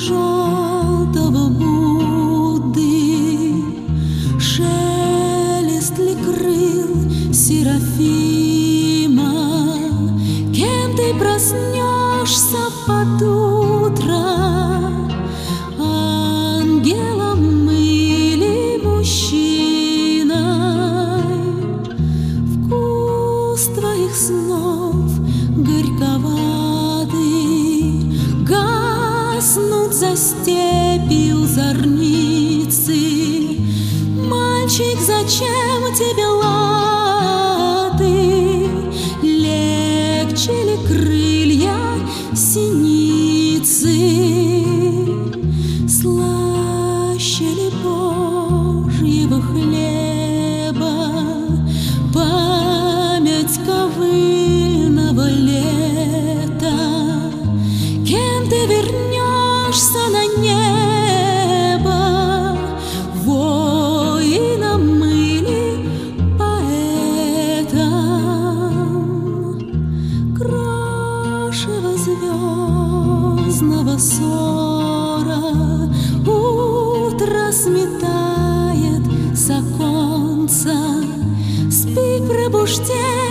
желтого Будды, шелест ли крыл Серафима, кем ты проснешься под утро, ангелом или мужчиной? Вкус твоих снов горьковатый гаснут за степью зорницы. Мальчик, зачем тебе латы? Легче ли крылья синицы? Слаще ли Божьего хлеба память ковыльного лета? Кем ты вернешься на небо, воином или поэтом? Крошево звездного ссора утро сметает с оконца. Спи, пробуждение